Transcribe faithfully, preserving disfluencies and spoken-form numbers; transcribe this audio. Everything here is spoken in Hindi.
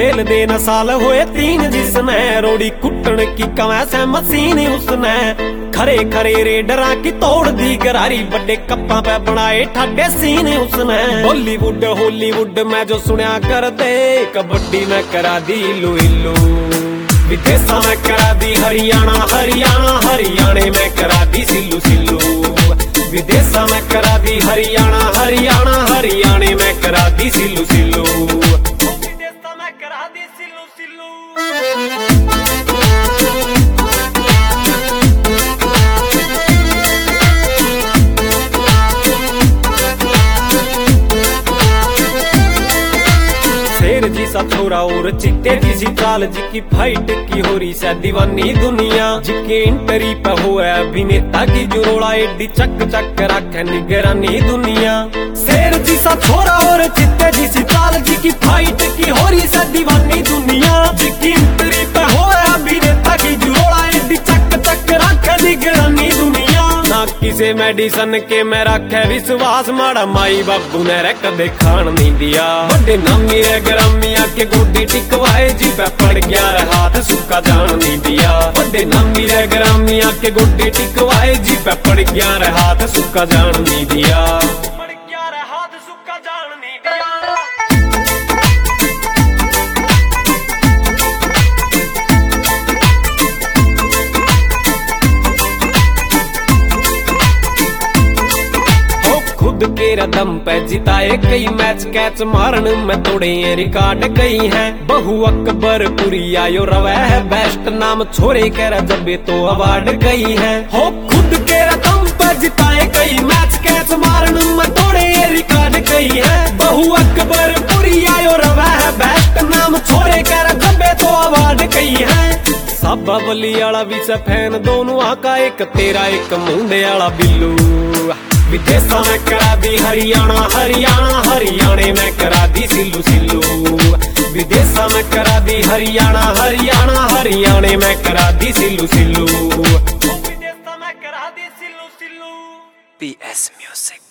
जेल दे न साल होए तीन जिसने रोड़ी कुटन की कवैसे मशीन उसने खरे खरे रेडरा की तोड़ दी गरारी बड़े कप्पा पे बनाए ठाडे सीन उसने बॉलीवुड हॉलीवुड में जो सुनया करते कबड्डी में करा दी इलू इलू विदेशा में करा दी हरियाणा हरियाणा हरियाणे में करा दी सिल्लू सिल्लू विदेशा में करा दी हरियाणा हरियाणा हरियाणे में करा दी सिल्लू सिल्लू विदेशा में करा दी सिल्लू सिल्लू। शेर जी सा छोरा और चिट्टे जी सी चाल जी की फाइट की हो रही सा दीवानी दुनिया जिके इंटरी पे हुआ अभिनेता की जुरोड़ा एडी चक चक रखे निगरानी दुनिया। शेर जी सा छोरा और चिट्टे जी सी चाल जी की फाइट की हो रही सा दीवानी दुनिया जिकी इंटरी पे हुआ अभिनेता की जुरोड़ा एडी चक चक रखे निगरानी दुनिया। ना किसे मेडिसन के मैं रखे विश्वास माड़ा माई बाबू ने रे कदे खान नहीं दिया बड़े नामी रे ग्रामिया के गोदी टिकवाए जी पे पड़ गया हाथ सुखा जान नहीं दिया बड़े नामी रे ग्रामिया के गोदी टिकवाए जी पे पड़ गया हाथ सुखा जान नहीं दिया पड़ गया हाथ सुखा जान नहीं दिया। खुद के रदम पे जिताए कई मैच कैच मारन में तोड़े रिकॉर्ड कई हैं बहु अकबर पुरी आयो रवा है बेस्ट नाम छोरे के जबे तो अवार्ड कई हैं हो खुद के रदम पे जिताए कई मैच कैच मारन में तोड़े रिकॉर्ड कई हैं बहु अकबर पुरी आयो रवा है बेस्ट नाम छोरे के जबे तो अवार्ड कई हैं। साबा बली आला भी से फैन दोनों आका एक तेरा एक मुंडे आला बिल्लू विदेशा में करा दी हरियाणा हरियाणा हरियाणे में करा दी सिल्लू सिल्लू विदेशा में करा दी हरियाणा हरियाणा हरियाणे में करा दी सिल्लू सिल्लू विदेशा में करा दी सिल्लू सिल्लू। P S music.